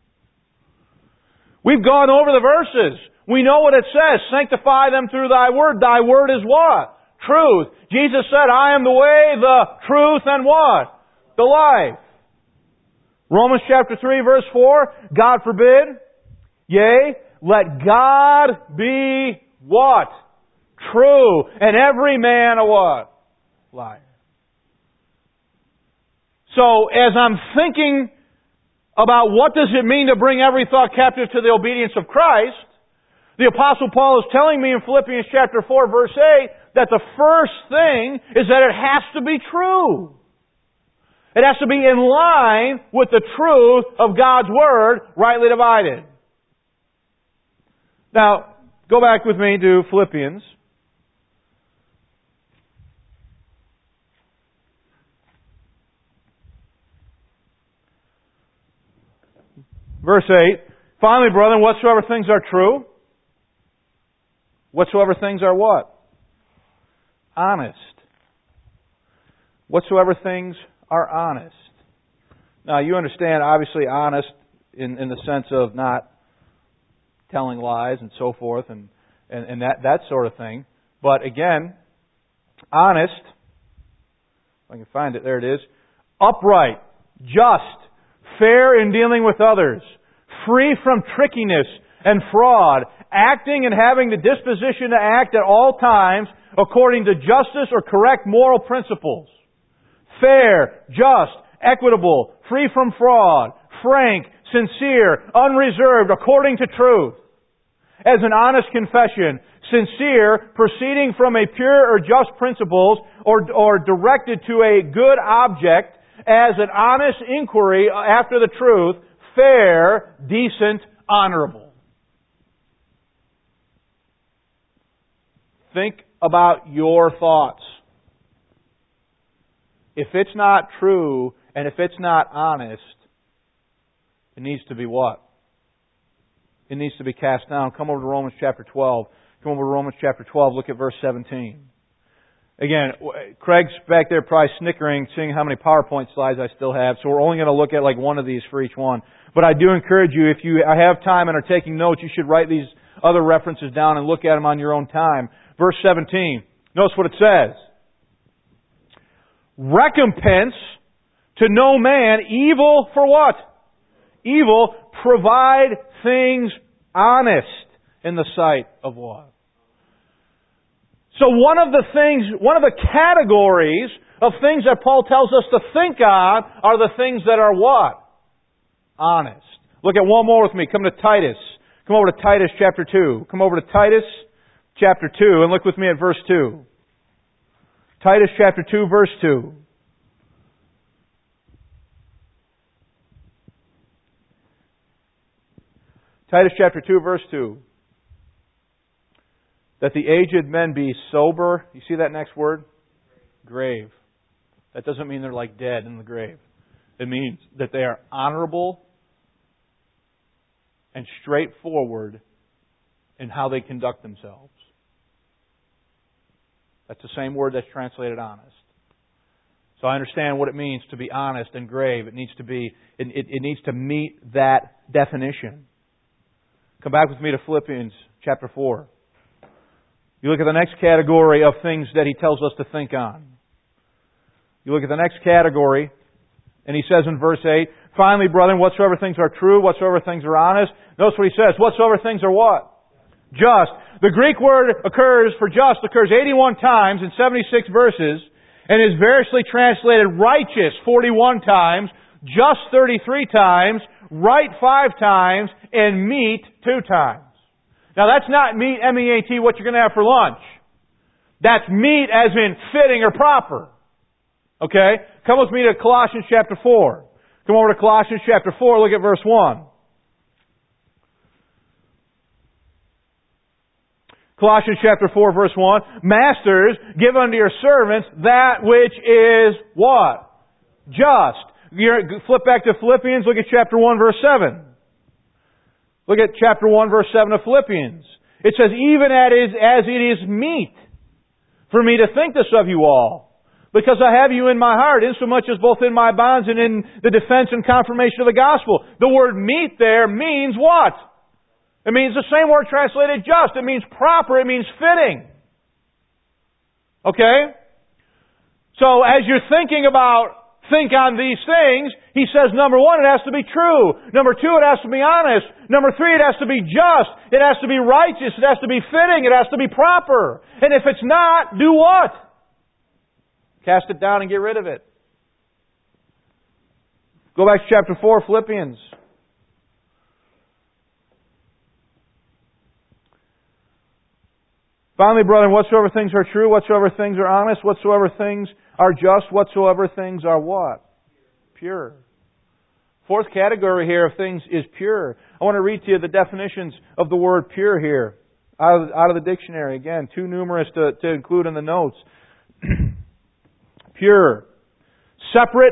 We've gone over the verses. We know what it says. Sanctify them through Thy Word. Thy Word is what? Truth. Jesus said, I am the way, the truth, and what? The life. Romans chapter three, verse four, God forbid, yea, let God be what? True. And every man a what? Liar. So, as I'm thinking about what does it mean to bring every thought captive to the obedience of Christ, the Apostle Paul is telling me in Philippians chapter four, verse eight, that the first thing is that it has to be true. It has to be in line with the truth of God's Word, rightly divided. Now, go back with me to Philippians. Verse eight, finally, brethren, whatsoever things are true, whatsoever things are what? Honest. Whatsoever things are honest. Now, you understand, obviously, honest in, in the sense of not telling lies and so forth and, and, and that, that sort of thing. But again, honest, if I can find it, there it is, upright, just, fair in dealing with others, free from trickiness and fraud, acting and having the disposition to act at all times according to justice or correct moral principles. Fair, just, equitable, free from fraud, frank, sincere, unreserved, according to truth. As an honest confession, sincere, proceeding from a pure or just principles or, or directed to a good object, as an honest inquiry after the truth, fair, decent, honorable. Think about your thoughts. If it's not true and if it's not honest, it needs to be what? It needs to be cast down. Come over to Romans chapter twelve. Come over to Romans chapter twelve. Look at verse seventeen. Again, Craig's back there probably snickering, seeing how many PowerPoint slides I still have, so we're only going to look at like one of these for each one. But I do encourage you, if you have time and are taking notes, you should write these other references down and look at them on your own time. Verse seventeen. Notice what it says. Recompense to no man evil for what? Evil, provide things honest in the sight of what? So one of the things, one of the categories of things that Paul tells us to think on are the things that are what? Honest. Look at one more with me. Come to Titus. Come over to Titus chapter two. Come over to Titus chapter two and look with me at verse two. Titus chapter two, verse two. Titus chapter two, verse two. That the aged men be sober. You see that next word? Grave. That doesn't mean they're like dead in the grave. It means that they are honorable and straightforward in how they conduct themselves. That's the same word that's translated honest. So I understand what it means to be honest and grave. It needs to be, it, it, it needs to meet that definition. Come back with me to Philippians chapter four. You look at the next category of things that he tells us to think on. You look at the next category, and he says in verse eight, finally, brethren, whatsoever things are true, whatsoever things are honest. Notice what he says, whatsoever things are what? Just. The Greek word occurs for just occurs eighty-one times in seventy-six verses, and is variously translated righteous forty-one times, just thirty-three times, right five times, and meet two times. Now that's not meat, M E A T, what you're going to have for lunch. That's meat as in fitting or proper. Okay? Come with me to Colossians chapter four. Come over to Colossians chapter four, look at verse one. Colossians chapter four, verse one. Masters, give unto your servants that which is what? Just. You're, flip back to Philippians, look at chapter one, verse seven. Look at chapter one, verse seven of Philippians. It says, even as it is meet for me to think this of you all, because I have you in my heart, insomuch as both in my bonds and in the defense and confirmation of the gospel. The word meet there means what? It means the same word translated just. It means proper. It means fitting. Okay? So as you're thinking about think on these things, he says, number one, it has to be true. Number two, it has to be honest. Number three, it has to be just. It has to be righteous. It has to be fitting. It has to be proper. And if it's not, do what? Cast it down and get rid of it. Go back to chapter four, Philippians. Finally, brethren, whatsoever things are true, whatsoever things are honest, whatsoever things are just, whatsoever things are what? Pure. Fourth category here of things is pure. I want to read to you the definitions of the word pure here. Out of, out of the dictionary. Again, too numerous to, to include in the notes. Pure. Separate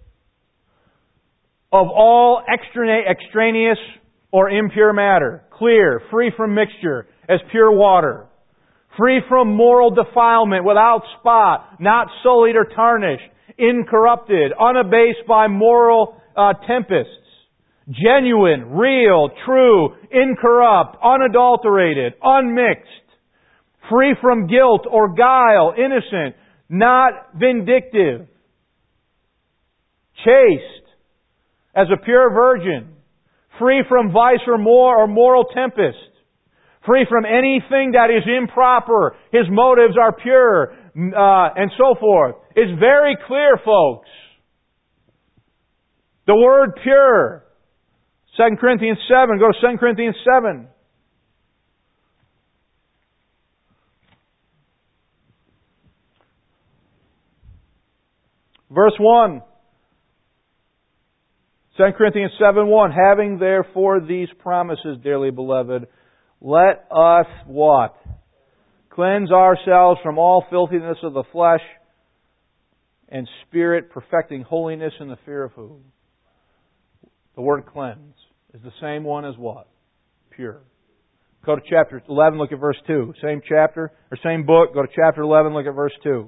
of all extraneous or impure matter. Clear. Free from mixture. As pure water. Free from moral defilement, without spot, not sullied or tarnished, incorrupted, unabased by moral uh, tempests, genuine, real, true, incorrupt, unadulterated, unmixed, free from guilt or guile, innocent, not vindictive, chaste, as a pure virgin, free from vice or more or moral tempest, free from anything that is improper. His motives are pure, uh, and so forth. It's very clear, folks. The word pure. Second Corinthians seven. Go to Second Corinthians seven. Verse one. Second Corinthians seven one. Having therefore these promises, dearly beloved, let us what? Cleanse ourselves from all filthiness of the flesh and spirit, perfecting holiness in the fear of who? The word cleanse is the same one as what? Pure. Go to chapter eleven, look at verse two. Same chapter, or same book, go to chapter eleven, look at verse two.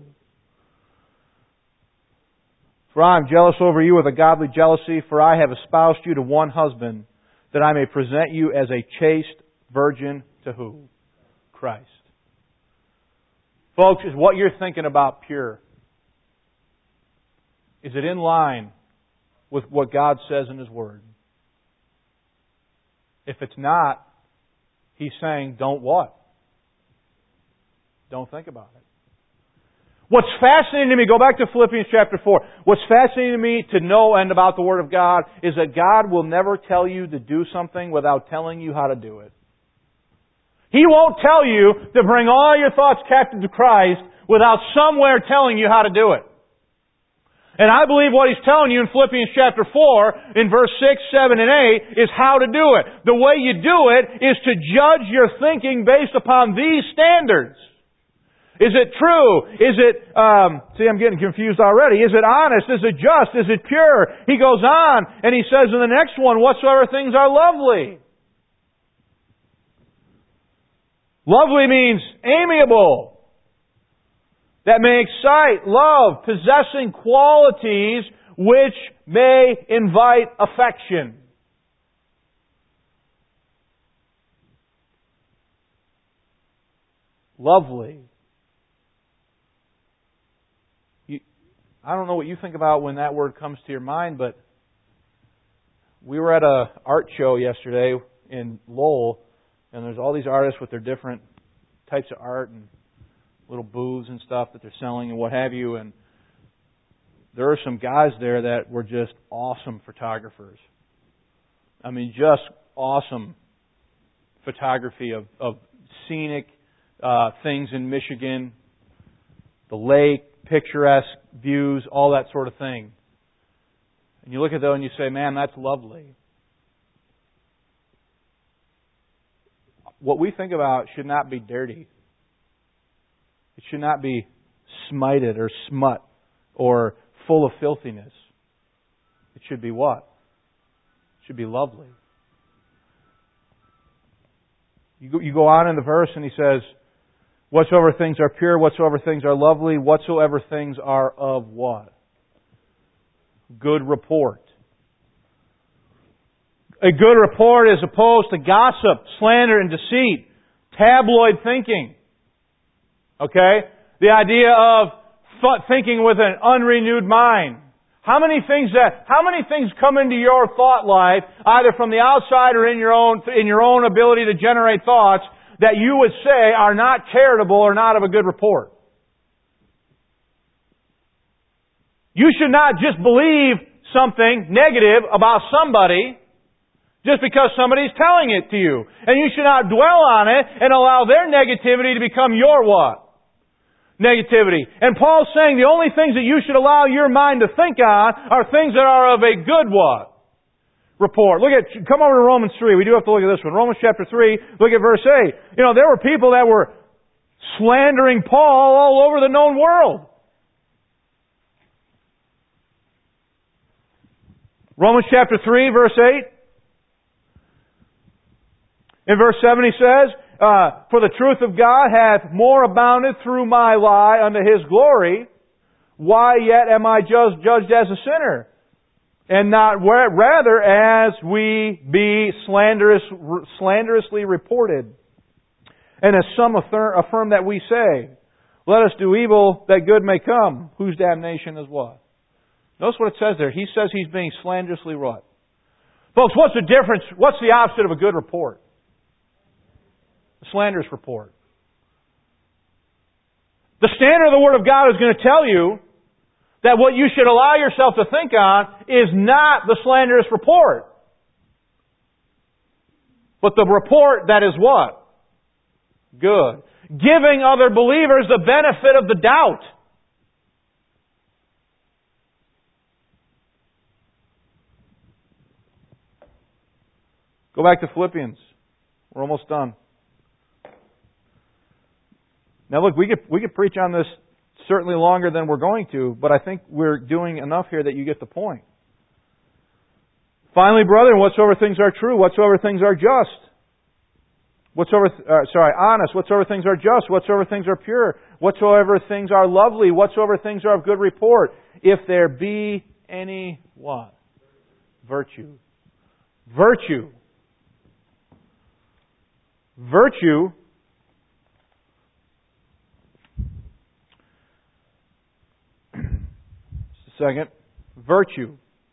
For I am jealous over you with a godly jealousy, for I have espoused you to one husband, that I may present you as a chaste virgin to who? Christ. Folks, is what you're thinking about pure? Is it in line with what God says in His Word? If it's not, He's saying, don't what? Don't think about it. What's fascinating to me, go back to Philippians chapter four. What's fascinating to me to know and about the Word of God is that God will never tell you to do something without telling you how to do it. He won't tell you to bring all your thoughts captive to Christ without somewhere telling you how to do it. And I believe what He's telling you in Philippians chapter four, in verse six, seven, and eight, is how to do it. The way you do it is to judge your thinking based upon these standards. Is it true? Is it, um, see, I'm getting confused already. Is it honest? Is it just? Is it pure? He goes on, and he says in the next one, whatsoever things are lovely. Lovely means amiable, that may excite love, possessing qualities which may invite affection. Lovely. You, I don't know what you think about when that word comes to your mind, but we were at a art show yesterday in Lowell. And there's all these artists with their different types of art and little booths and stuff that they're selling and what have you. And there are some guys there that were just awesome photographers. I mean, just awesome photography of, of scenic uh, things in Michigan, the lake, picturesque views, all that sort of thing. And you look at those and you say, man, that's lovely. What we think about should not be dirty. It should not be smited or smut or full of filthiness. It should be what? It should be lovely. You go, you go on in the verse and he says, Whatsoever things are pure, whatsoever things are lovely, whatsoever things are of what? Good report. A good report is opposed to gossip, slander, and deceit, tabloid thinking. Okay? The idea of thinking with an unrenewed mind. How many things that, how many things come into your thought life, either from the outside or in your own, in your own ability to generate thoughts, that you would say are not charitable or not of a good report? You should not just believe something negative about somebody just because somebody's telling it to you. And you should not dwell on it and allow their negativity to become your what? Negativity. And Paul's saying the only things that you should allow your mind to think on are things that are of a good what? Report. Look at, come over to Romans three. We do have to look at this one. Romans chapter three, look at verse eight. You know, there were people that were slandering Paul all over the known world. Romans chapter three, verse eight. In verse seven he says, uh, For the truth of God hath more abounded through my lie unto His glory. Why yet am I just judged as a sinner? And not rather as we be slanderous, slanderously reported. And as some affirm that we say, let us do evil that good may come. Whose damnation is what? Notice what it says there. He says he's being slanderously what? Folks, what's the difference? What's the opposite of a good report? A slanderous report. The standard of the Word of God is going to tell you that what you should allow yourself to think on is not the slanderous report, but the report that is what? Good. Giving other believers the benefit of the doubt. Go back to Philippians. We're almost done. Now look, we could, we could preach on this certainly longer than we're going to, but I think we're doing enough here that you get the point. Finally, brethren, whatsoever things are true, whatsoever things are just, whatsoever, uh, sorry, honest, whatsoever things are just, whatsoever things are pure, whatsoever things are lovely, whatsoever things are of good report, if there be any what? Virtue. Virtue. Virtue Second, virtue.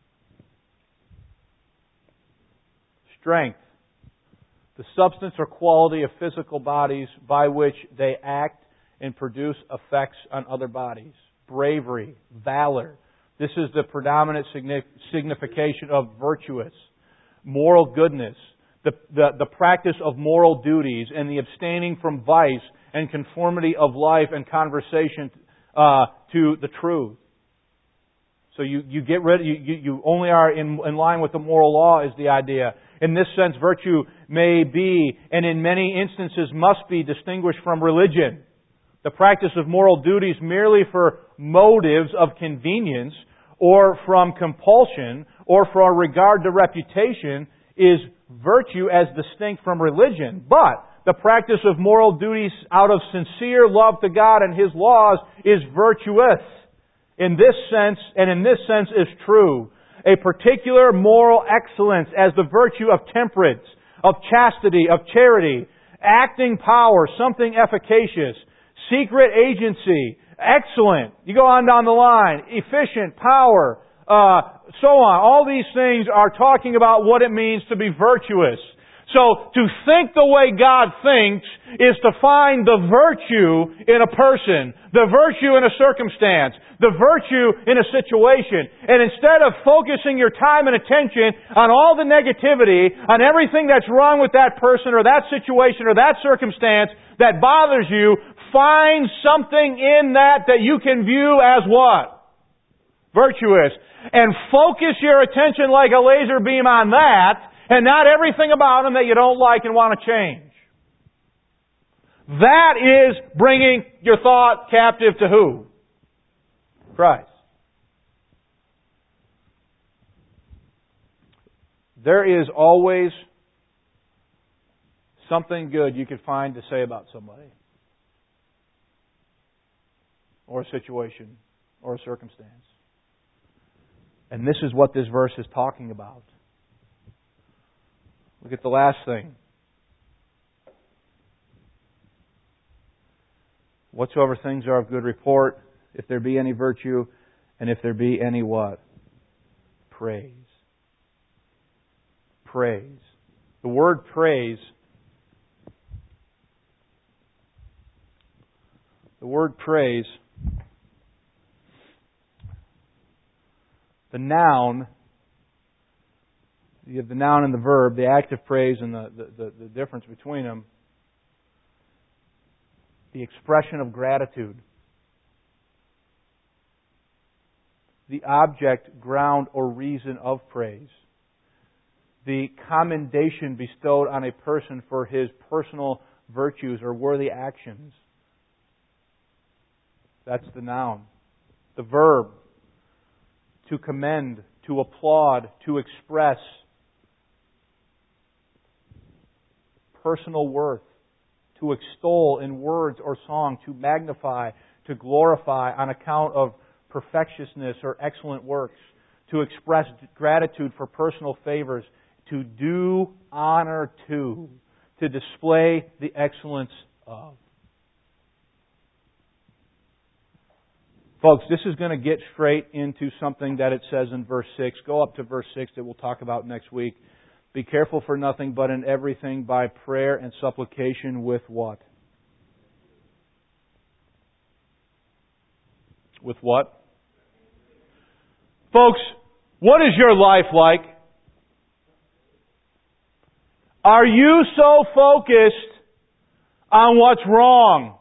Strength. The substance or quality of physical bodies by which they act and produce effects on other bodies. Bravery. Valor. This is the predominant signification of virtuous. Moral goodness. The, the, the practice of moral duties and the abstaining from vice and conformity of life and conversation uh, to the truth. So you, you get rid you, you, you only are in, in line with the moral law is the idea. In this sense, virtue may be, and in many instances must be, distinguished from religion. The practice of moral duties merely for motives of convenience or from compulsion or for regard to reputation is virtue as distinct from religion. But the practice of moral duties out of sincere love to God and His laws is virtuous. In this sense, and in this sense is true. A particular moral excellence as the virtue of temperance, of chastity, of charity, acting power, something efficacious, secret agency, excellent. You go on down the line, efficient, power, uh, so on. All these things are talking about what it means to be virtuous. So, to think the way God thinks is to find the virtue in a person, the virtue in a circumstance, the virtue in a situation. And instead of focusing your time and attention on all the negativity, on everything that's wrong with that person or that situation or that circumstance that bothers you, find something in that that you can view as what? Virtuous. And focus your attention like a laser beam on that, and not everything about them that you don't like and want to change. That is bringing your thought captive to who? Christ. There is always something good you could find to say about somebody. or a situation or a circumstance. And this is what this verse is talking about. Look at the last thing. Whatsoever things are of good report, if there be any virtue, and if there be any what? Praise. Praise. The word praise, the word praise, the noun, you have the noun and the verb, the active praise and the, the, the, the difference between them, the expression of gratitude. The object, ground, or reason of praise. The commendation bestowed on a person for his personal virtues or worthy actions. That's the noun. The verb, to commend, to applaud, to express personal worth, to extol in words or song, to magnify, to glorify on account of perfectiousness or excellent works, to express gratitude for personal favors, to do honor to, to display the excellence of. Folks, this is going to get straight into something that it says in verse six. Go up to verse six that we'll talk about next week. Be careful for nothing, but in everything by prayer and supplication with what? With what? Folks, what is your life like? Are you so focused on what's wrong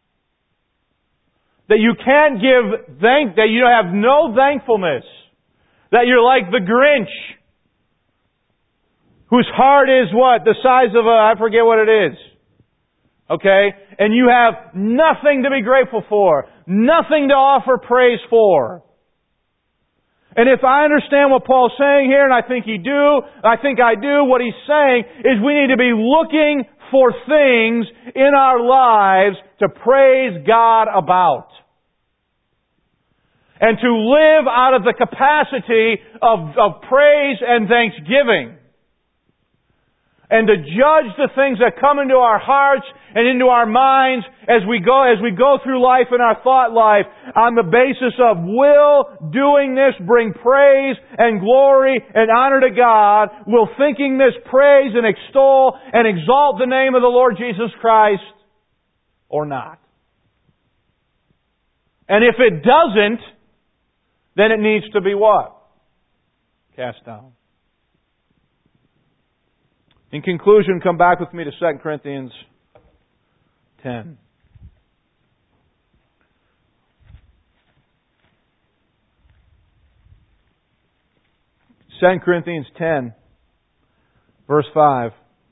that you can't give thank, that you have no thankfulness, that you're like the Grinch, whose heart is what? The size of a, I forget what it is. Okay? And you have nothing to be grateful for. Nothing to offer praise for. And if I understand what Paul's saying here, and I think he do, I think I do, what he's saying is we need to be looking for things in our lives to praise God about. And to live out of the capacity of, of praise and thanksgiving. And to judge the things that come into our hearts and into our minds as we go as we go through life in our thought life on the basis of will doing this bring praise and glory and honor to God? Will thinking this praise and extol and exalt the name of the Lord Jesus Christ or not? And if it doesn't, then it needs to be what? Cast down. In conclusion, come back with me to Second Corinthians ten. Second Corinthians ten, verse five.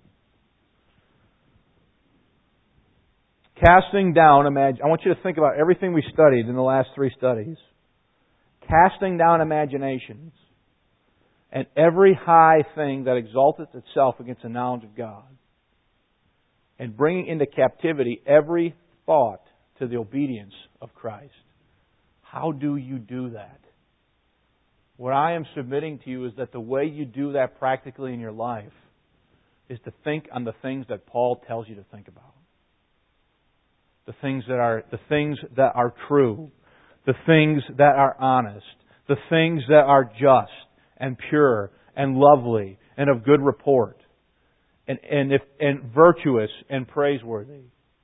Casting down, imagine. I want you to think about everything we studied in the last three studies. Casting down imaginations and every high thing that exalteth itself against the knowledge of God, and bringing into captivity every thought to the obedience of Christ. How do you do that? What I am submitting to you is that the way you do that practically in your life is to think on the things that Paul tells you to think about. The things that are the things that are true, the things that are honest, the things that are just and pure and lovely and of good report and and if and virtuous and praiseworthy.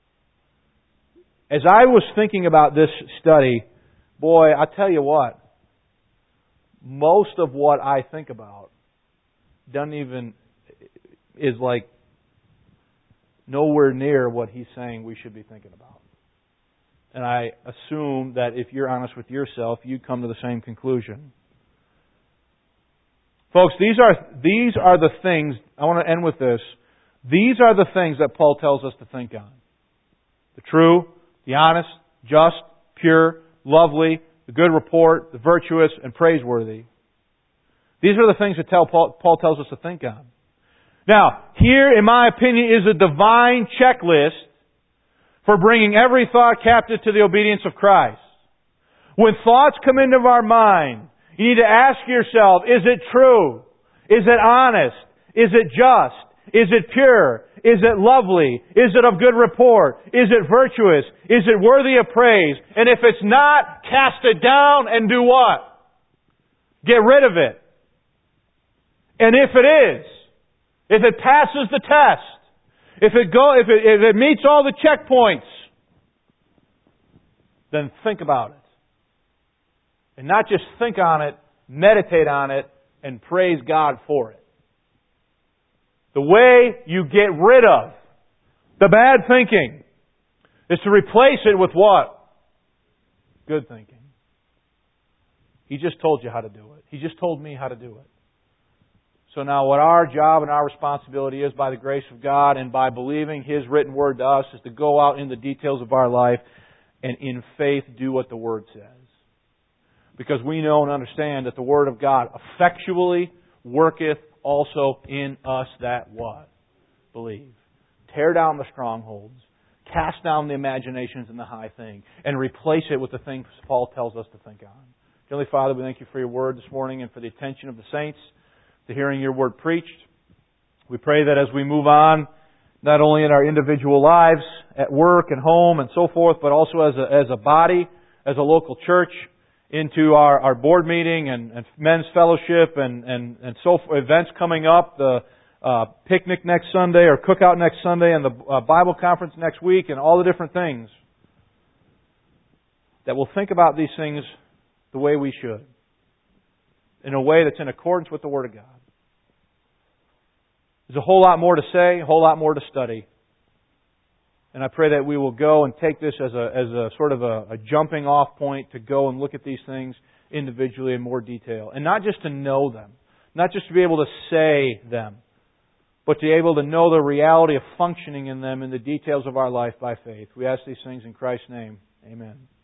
As I was thinking about this study, boy, I tell you what, most of what I think about doesn't even is like nowhere near what he's saying we should be thinking about. And I assume that if you're honest with yourself, you'd come to the same conclusion. Folks, these are these are the things, I want to end with this. These are the things that Paul tells us to think on. The true, the honest, just, pure, lovely, the good report, the virtuous, and praiseworthy. These are the things that tell Paul, Paul tells us to think on. Now, here, in my opinion, is a divine checklist for bringing every thought captive to the obedience of Christ. When thoughts come into our mind, you need to ask yourself, is it true? Is it honest? Is it just? Is it pure? Is it lovely? Is it of good report? Is it virtuous? Is it worthy of praise? And if it's not, cast it down and do what? Get rid of it. And if it is, if it passes the test, if it go, if it, if it meets all the checkpoints, then think about it. And not just think on it, meditate on it, and praise God for it. The way you get rid of the bad thinking is to replace it with what? Good thinking. He just told you how to do it. He just told me how to do it. So now what our job and our responsibility is, by the grace of God and by believing His written Word to us, is to go out in the details of our life and in faith do what the Word says. Because we know and understand that the Word of God effectually worketh also in us that what? Believe. Tear down the strongholds. Cast down the imaginations and the high thing. And replace it with the things Paul tells us to think on. Heavenly Father, we thank You for Your Word this morning and for the attention of the saints to hearing Your Word preached. We pray that as we move on, not only in our individual lives, at work and home and so forth, but also as a, as a body, as a local church, into our, our board meeting and, and men's fellowship and, and, and so forth, events coming up, the uh, picnic next Sunday or cookout next Sunday and the uh, Bible conference next week and all the different things, that we'll think about these things the way we should, in a way that's in accordance with the Word of God. There's a whole lot more to say, a whole lot more to study. And I pray that we will go and take this as a as a sort of a, a jumping off point to go and look at these things individually in more detail. And not just to know them, not just to be able to say them, but to be able to know the reality of functioning in them in the details of our life by faith. We ask these things in Christ's name. Amen.